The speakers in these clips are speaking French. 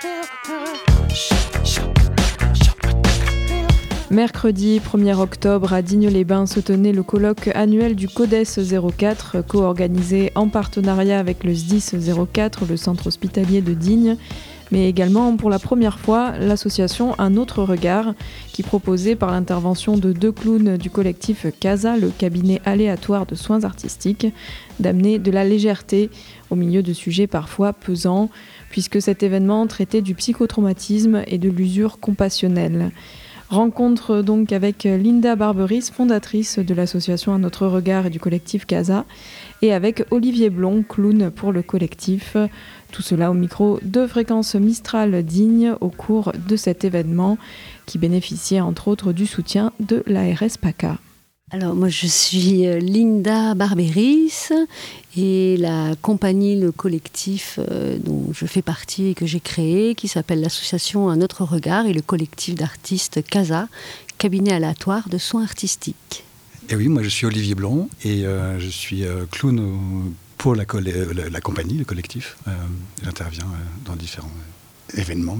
Mercredi 1er octobre à Digne-les-Bains se tenait le colloque annuel du CODES 04, co-organisé en partenariat avec le SDIS 04, le centre hospitalier de Digne, mais également pour la première fois l'association Un autre regard, qui proposait par l'intervention de 2 clowns du collectif CASA, le cabinet aléatoire de soins artistiques, d'amener de la légèreté au milieu de sujets parfois pesants, puisque cet événement traitait du psychotraumatisme et de l'usure compassionnelle. Rencontre donc avec Linda Barberis, fondatrice de l'association Un autre regard et du collectif CASA, et avec Olivier Blond, clown pour le collectif. Tout cela au micro de Fréquence Mistral Digne au cours de cet événement qui bénéficiait entre autres du soutien de l'ARS PACA. Alors moi je suis Linda Barberis et la compagnie, le collectif dont je fais partie et que j'ai créé, qui s'appelle l'association Un autre regard et le collectif d'artistes CASA, cabinet aléatoire de soins artistiques. Et oui, moi je suis Olivier Blond et je suis clown pour la compagnie, le collectif. J'interviens dans différents événements.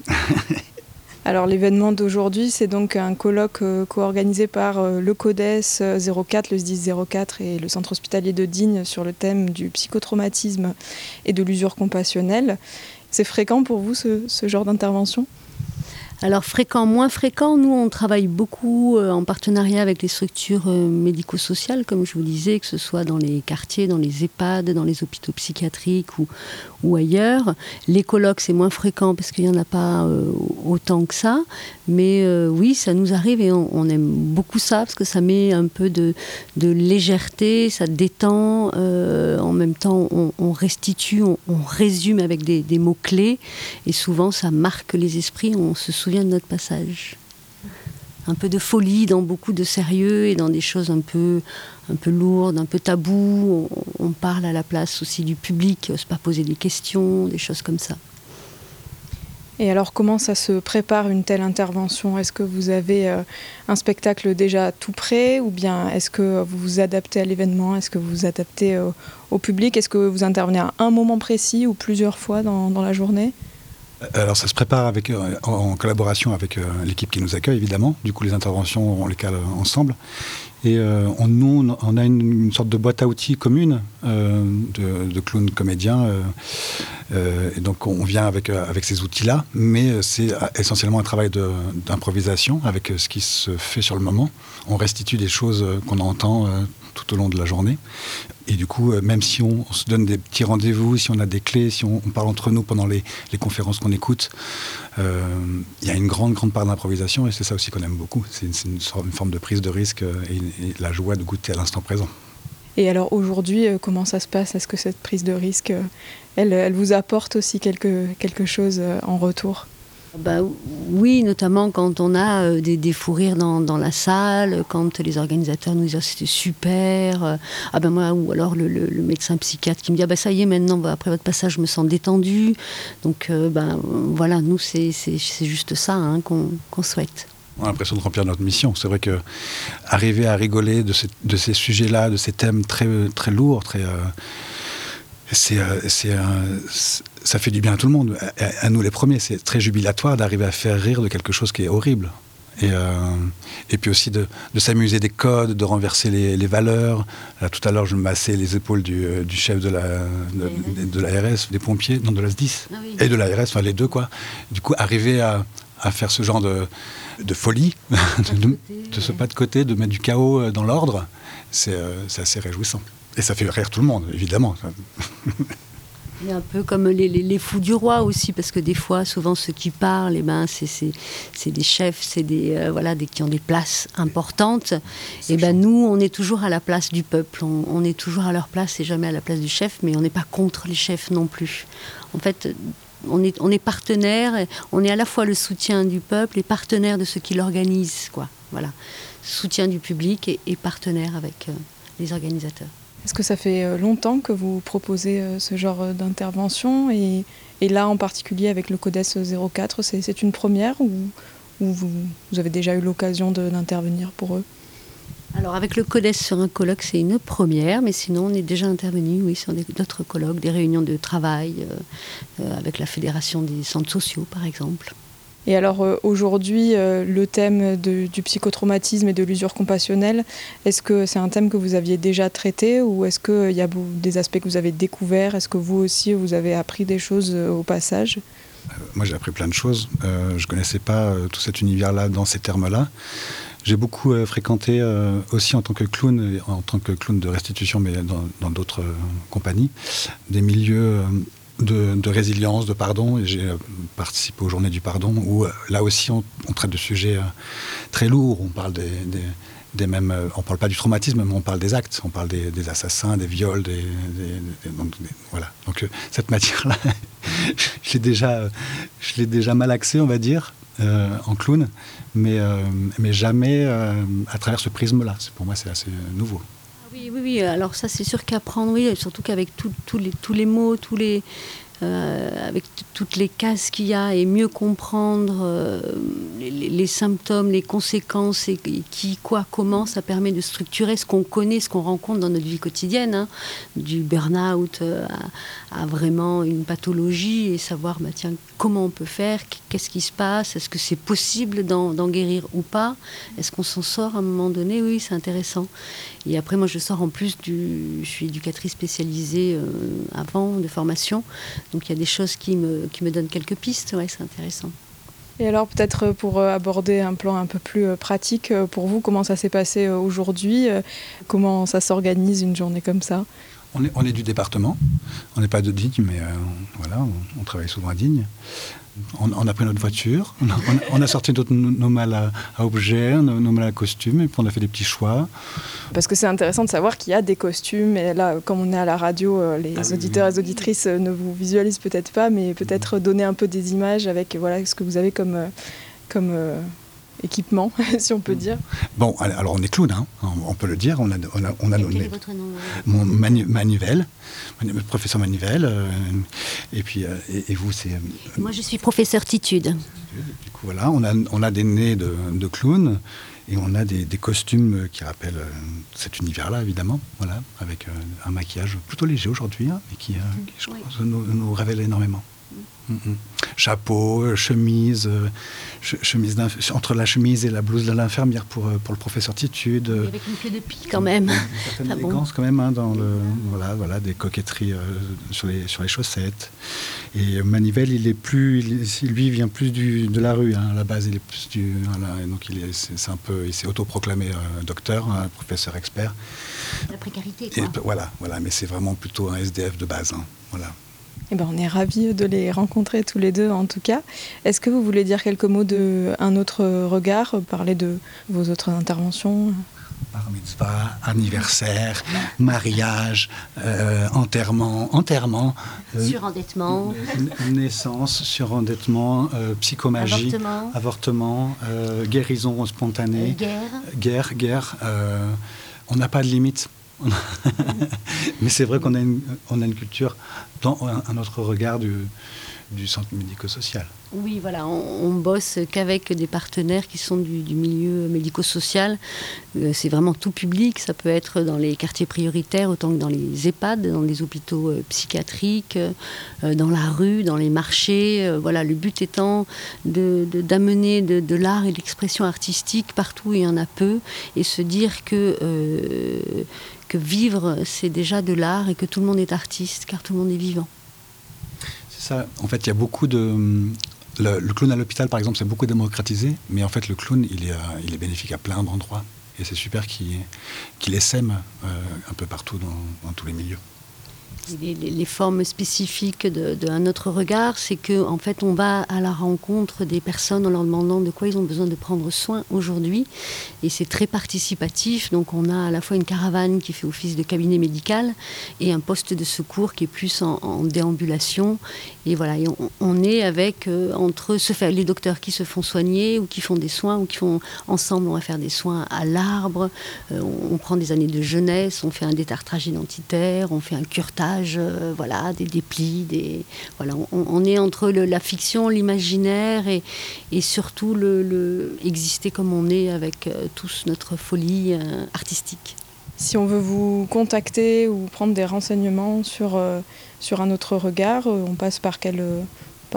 Alors l'événement d'aujourd'hui, c'est donc un colloque co-organisé par le CODES 04, le SDIS 04 et le centre hospitalier de Digne sur le thème du psychotraumatisme et de l'usure compassionnelle. C'est fréquent pour vous ce genre d'intervention ? Alors fréquent, moins fréquent, nous on travaille beaucoup en partenariat avec les structures médico-sociales, comme je vous disais, que ce soit dans les quartiers, dans les EHPAD, dans les hôpitaux psychiatriques ou ailleurs. Les colloques c'est moins fréquent parce qu'il n'y en a pas autant que ça, mais oui ça nous arrive et on aime beaucoup ça parce que ça met un peu de légèreté, ça détend, en même temps on restitue, on résume avec des mots-clés et souvent ça marque les esprits, on se souvient de notre passage. Un peu de folie dans beaucoup de sérieux et dans des choses un peu lourdes, un peu tabous. On parle à la place aussi du public, qui n'ose pas poser des questions, des choses comme ça. Et alors comment ça se prépare une telle intervention ? Est-ce que vous avez un spectacle déjà tout prêt ou bien est-ce que vous vous adaptez à l'événement ? Est-ce que vous vous adaptez au public ? Est-ce que vous intervenez à un moment précis ou plusieurs fois dans la journée ? Alors ça se prépare en collaboration avec l'équipe qui nous accueille évidemment. Du coup les interventions on les cale ensemble. Et on a une sorte de boîte à outils commune de clowns comédiens. Et donc on vient avec ces outils-là, mais c'est essentiellement un travail d'improvisation avec ce qui se fait sur le moment. On restitue des choses qu'on entend tout au long de la journée. Et du coup, même si on se donne des petits rendez-vous, si on a des clés, si on parle entre nous pendant les conférences qu'on écoute, il y a une grande part d'improvisation et c'est ça aussi qu'on aime beaucoup. C'est une forme de prise de risque et la joie de goûter à l'instant présent. Et alors aujourd'hui, comment ça se passe ? Est-ce que cette prise de risque, elle vous apporte aussi quelque chose en retour ? Oui, notamment quand on a des fous rires dans la salle, quand les organisateurs nous disent c'était super, moi, ou alors le médecin psychiatre qui me dit ça y est maintenant après votre passage je me sens détendu. Donc voilà, nous c'est juste ça qu'on souhaite. On a l'impression de remplir notre mission. C'est vrai que arriver à rigoler de ces sujets-là, de ces thèmes très très lourds, ça fait du bien à tout le monde. À nous les premiers, c'est très jubilatoire d'arriver à faire rire de quelque chose qui est horrible. Et puis aussi de s'amuser des codes, de renverser les valeurs. Là, tout à l'heure, je me massais les épaules du chef de l'ARS, des pompiers, non, de la SDIS, et de l'ARS, enfin les deux, quoi. Du coup, arriver à faire ce genre de folie, de se pas de côté, de mettre du chaos dans l'ordre, c'est assez réjouissant. Et ça fait rire tout le monde, évidemment. Il y a un peu comme les fous du roi aussi, parce que des fois, souvent, ceux qui parlent, c'est des chefs, c'est des qui ont des places importantes. Et nous, on est toujours à la place du peuple. On est toujours à leur place et jamais à la place du chef, mais on n'est pas contre les chefs non plus. En fait, on est partenaire, on est à la fois le soutien du peuple et partenaire de ceux qui l'organisent, quoi. Voilà. Soutien du public et partenaire avec les organisateurs. Est-ce que ça fait longtemps que vous proposez ce genre d'intervention et là en particulier avec le CODES 04, c'est une première ou vous avez déjà eu l'occasion d'intervenir pour eux ? Alors avec le CODES sur un colloque, c'est une première, mais sinon on est déjà intervenu, oui, sur d'autres colloques, des réunions de travail avec la Fédération des centres sociaux, par exemple. Et alors aujourd'hui, le thème du psychotraumatisme et de l'usure compassionnelle, est-ce que c'est un thème que vous aviez déjà traité ou est-ce qu'il y a des aspects que vous avez découverts? Est-ce que vous aussi, vous avez appris des choses au passage? Moi, j'ai appris plein de choses. Je ne connaissais pas tout cet univers-là dans ces termes-là. J'ai beaucoup fréquenté aussi en tant que clown de restitution, mais dans d'autres compagnies, des milieux de résilience, de pardon. Et j'ai participé aux Journées du Pardon, où là aussi on traite de sujets très lourds. On parle des mêmes, on parle pas du traumatisme, mais on parle des actes. On parle des assassins, des viols, voilà. Donc cette matière-là, je l'ai déjà malaxée, on va dire. En clown, mais jamais à travers ce prisme-là. Pour moi, c'est assez nouveau. Oui. Alors ça, c'est sûr qu'apprendre, oui, surtout qu'avec tous les mots, avec toutes les cases qu'il y a, et mieux comprendre les symptômes, les conséquences, et qui, quoi, comment, ça permet de structurer ce qu'on connaît, ce qu'on rencontre dans notre vie quotidienne, hein, du burn-out à vraiment une pathologie, et savoir, tiens, comment on peut faire, qu'est-ce qui se passe, est-ce que c'est possible d'en guérir ou pas, est-ce qu'on s'en sort à un moment donné, oui, c'est intéressant. Et après, moi, je sors en plus je suis éducatrice spécialisée avant, de formation. Donc, il y a des choses qui me donnent quelques pistes. Ouais, c'est intéressant. Et alors, peut-être pour aborder un plan un peu plus pratique, pour vous, comment ça s'est passé aujourd'hui? Comment ça s'organise une journée comme ça? On est du département. On n'est pas de Digne, mais voilà, on travaille souvent à Digne. On a pris notre voiture, on a sorti nos malles à objets, nos malles à costumes, et puis on a fait des petits choix. Parce que c'est intéressant de savoir qu'il y a des costumes, et là, comme on est à la radio, les auditeurs et les auditrices ne vous visualisent peut-être pas, mais peut-être donner un peu des images avec ce que vous avez comme équipement, si on peut dire. Bon, alors on est clown, hein, on peut le dire. On a quel est votre nom? Mon Manivelle, professeur Manivelle. Et puis, et vous, c'est... Moi, je suis professeur Titude. Du coup, voilà, on a des nez de clown et on a des costumes qui rappellent cet univers-là, évidemment, voilà, avec un maquillage plutôt léger aujourd'hui, hein, mais qui je pense, nous révèle énormément. Chapeau, chemise, entre la chemise et la blouse de l'infirmière pour le professeur Titude. Avec une queue de pie quand même. Une certaine élégance quand même, hein, dans voilà, des coquetteries sur les chaussettes. Et Manivelle, lui vient plus de la rue, hein, à la base, il est plus donc il s'est autoproclamé docteur, professeur expert. La précarité, quoi. Et, voilà, mais c'est vraiment plutôt un SDF de base, hein, voilà. Eh ben, on est ravis de les rencontrer tous les deux en tout cas. Est-ce que vous voulez dire quelques mots d'un autre regard, parler de vos autres interventions? Bar mitzvah, anniversaire, mariage, enterrement, surendettement, naissance, surendettement, psychomagie, avortement, guérison spontanée, guerre. On n'a pas de limite. Mais c'est vrai qu'on a une culture dans un autre regard du centre médico-social. Oui, voilà, on bosse qu'avec des partenaires qui sont du milieu médico-social. C'est vraiment tout public, ça peut être dans les quartiers prioritaires autant que dans les EHPAD, dans les hôpitaux psychiatriques, dans la rue, dans les marchés. Voilà, le but étant d'amener de l'art et de l'expression artistique partout où il y en a peu, et se dire que vivre, c'est déjà de l'art et que tout le monde est artiste, car tout le monde est vivant. C'est ça. En fait, il y a beaucoup de... Le clown à l'hôpital, par exemple, c'est beaucoup démocratisé, mais en fait, le clown, il est bénéfique à plein d'endroits. Et c'est super qu'il essaime un peu partout dans tous les milieux. Les formes spécifiques d'un autre regard, c'est qu'en fait, on va à la rencontre des personnes en leur demandant de quoi ils ont besoin de prendre soin aujourd'hui. Et c'est très participatif. Donc, on a à la fois une caravane qui fait office de cabinet médical et un poste de secours qui est plus en déambulation. Et voilà, et on est avec, entre les docteurs qui se font soigner ou qui font des soins ou qui font ensemble, on va faire des soins à l'arbre. On prend des années de jeunesse, on fait un détartrage identitaire, on fait un curetage partage voilà, des plis. Voilà, on est entre la fiction, l'imaginaire et surtout exister comme on est avec tous notre folie artistique. Si on veut vous contacter ou prendre des renseignements sur un autre regard, on passe par quel biais ?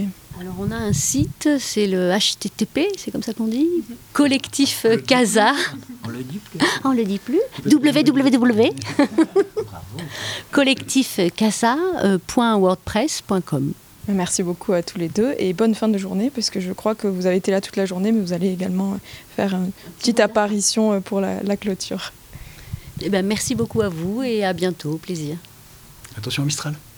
Alors on a un site, c'est le HTTP, c'est comme ça qu'on dit, Collectif Casa. On le dit plus. www. collectifcasa.wordpress.com. Merci beaucoup à tous les deux et bonne fin de journée, parce que je crois que vous avez été là toute la journée, mais vous allez également faire une petite apparition pour la clôture. Merci beaucoup à vous et à bientôt, au plaisir. Attention au Mistral.